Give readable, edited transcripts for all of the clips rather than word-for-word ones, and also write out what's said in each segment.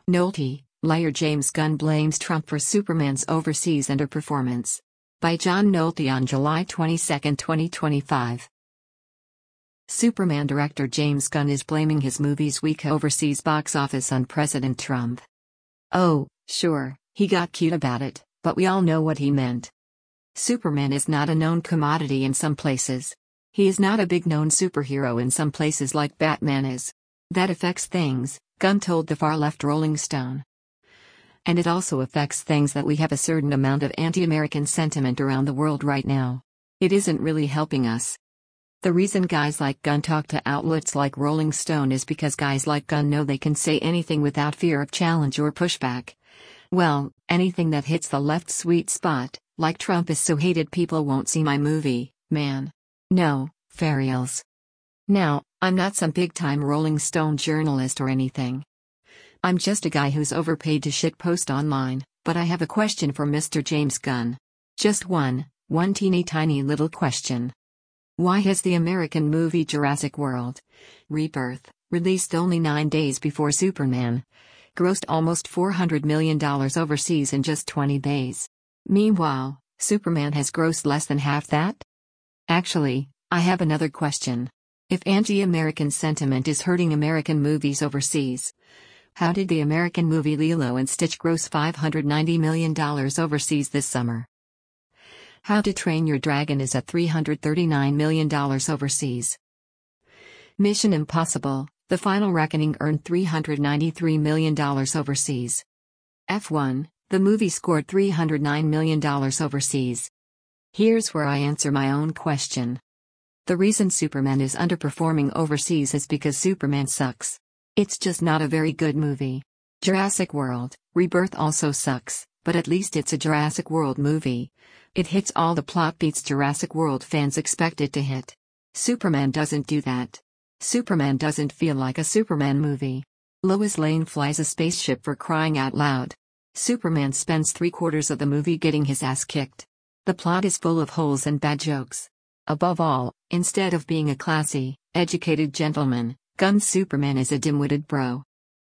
Nolte, liar James Gunn blames Trump for Superman's overseas underperformance. By John Nolte on July 22, 2025. Superman director James Gunn is blaming his movie's weak overseas box office on President Trump. Oh, sure, he got cute about it, but we all know what he meant. Superman is not a known commodity in some places. He is not a big known superhero in some places like Batman is. That affects things, Gunn told the far-left Rolling Stone. And it also affects things that we have a certain amount of anti-American sentiment around the world right now. It isn't really helping us. The reason guys like Gunn talk to outlets like Rolling Stone is because guys like Gunn know they can say anything without fear of challenge or pushback. Well, anything that hits the left sweet spot, like Trump is so hated people won't see my movie, man. No, Farials. Now, I'm not some big-time Rolling Stone journalist or anything. I'm just a guy who's overpaid to shitpost online, but I have a question for Mr. James Gunn. Just one teeny tiny little question. Why has the American movie Jurassic World: Rebirth, released only 9 days before Superman, grossed almost $400 million overseas in just 20 days? Meanwhile, Superman has grossed less than half that? Actually, I have another question. If anti-American sentiment is hurting American movies overseas, how did the American movie Lilo and Stitch gross $590 million overseas this summer? How to Train Your Dragon is at $339 million overseas. Mission Impossible: The Final Reckoning earned $393 million overseas. F1, the movie scored $309 million overseas. Here's where I answer my own question. The reason Superman is underperforming overseas is because Superman sucks. It's just not a very good movie. Jurassic World: Rebirth also sucks, but at least it's a Jurassic World movie. It hits all the plot beats Jurassic World fans expect it to hit. Superman doesn't do that. Superman doesn't feel like a Superman movie. Lois Lane flies a spaceship, for crying out loud. Superman spends 3/4 of the movie getting his ass kicked. The plot is full of holes and bad jokes. Above all, instead of being a classy, educated gentleman, Gunn's Superman is a dim-witted bro.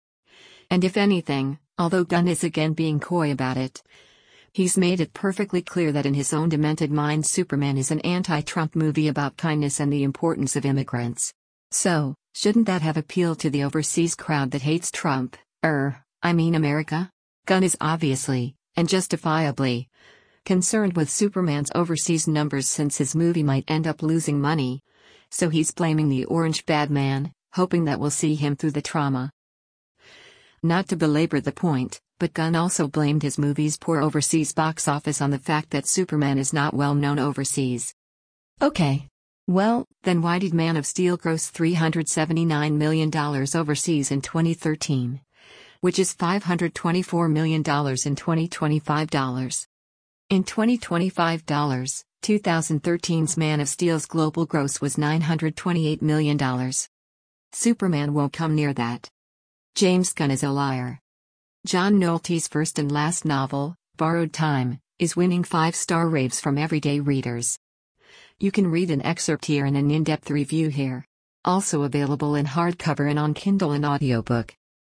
And if anything, although Gunn is again being coy about it, he's made it perfectly clear that in his own demented mind Superman is an anti-Trump movie about kindness and the importance of immigrants. So, shouldn't that have appealed to the overseas crowd that hates Trump, America? Gunn is obviously, and justifiably, concerned with Superman's overseas numbers since his movie might end up losing money. So he's blaming the orange bad man, hoping that we'll see him through the trauma. Not to belabor the point, but Gunn also blamed his movie's poor overseas box office on the fact that Superman is not well known overseas. Okay. Well, then why did Man of Steel gross $379 million overseas in 2013? Which is $524 million in 2025 dollars. In 2025 dollars, 2013's Man of Steel's global gross was $928 million. Superman won't come near that. James Gunn is a liar. John Nolte's first and last novel, Borrowed Time, is winning 5-star raves from everyday readers. You can read an excerpt here and an in-depth review here. Also available in hardcover and on Kindle and audiobook.